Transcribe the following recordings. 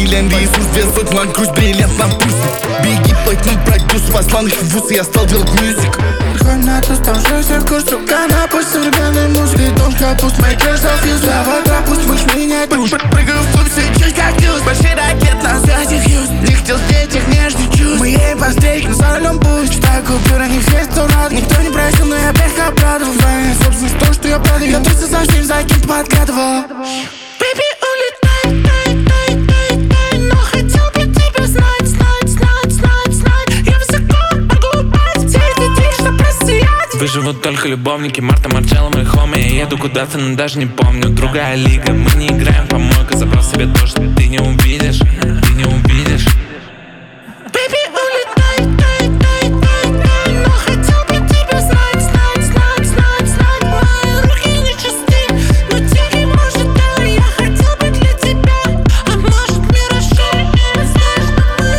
миллион ресурс, 2 сотни лан круз, бриллиант на пульсе. Беги, платный продюсер, послал их в ус, и я стал делать мюзик. Приходим на туз, там жесть, курс, сука, на пусть современной музыки. Don't капуст, make yourself use. Давай пропусть, будешь менять душ. Прыгаю в клуб, чуть как дюз. Большой ракет на связи фьюз. Не хотел сбить их нежный чувств. Мы ей пострейким за рулем путь. Читаю купюры, не все, кто рад. Никто не просил, но я опять обрадовал. Знаю собственность, то, что я продаю. Я трусил за ним, за кем подгадывал. Baby, улетай, тай, тай, тай. Но хотел бы тебя знать, знать, знать, знать, знать. Я высоко могу упасть, все эти дни, что просиять. Выживут только любовники, Марта, Марчелло, мой хоми. Я еду куда-то, но даже не помню. Другая лига, мы не играем в помойку. Забрал себе то, что ты не увидишь, ты не увидишь. Baby, улетай, тай, тай, тай, тай. Но хотел бы тебя знать, знать, знать, знать, знать. Мои руки не чисты, но тихий может, да. Я хотел бы для тебя, а может миражом. Знаешь,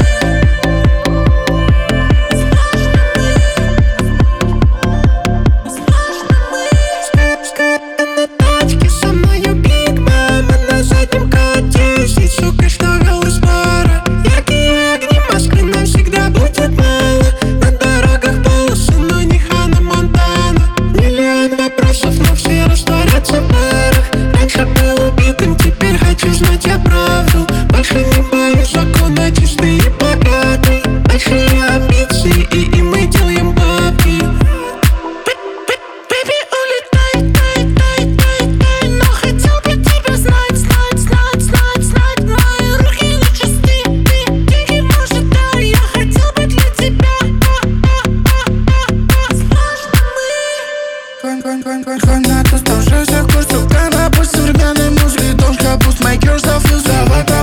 На тачке со мною Биг Мама, на заднем коте сидит, что велась пара. Яркие огни Москвы нам всегда будет мало. На дорогах полосы, но не Ханна Монтана. Миллион вопросов, но все растворятся в парах. Раньше был убитым, теперь хочу знать я правду. Больше не боюсь закона, чистый и богатый. Большие амбиции, и мы делаем бабки. Baby, улетай, тай, тай, тай, тай. Но хотел бы тебя знать, знать, знать, знать, знать. Мои руки не чисты, ты тихий может, да. Я хотел бы для тебя, Приходим на туз, там жесть, курс, сука, на пусть современной музыки. Don't капуст, make yourself use. Давай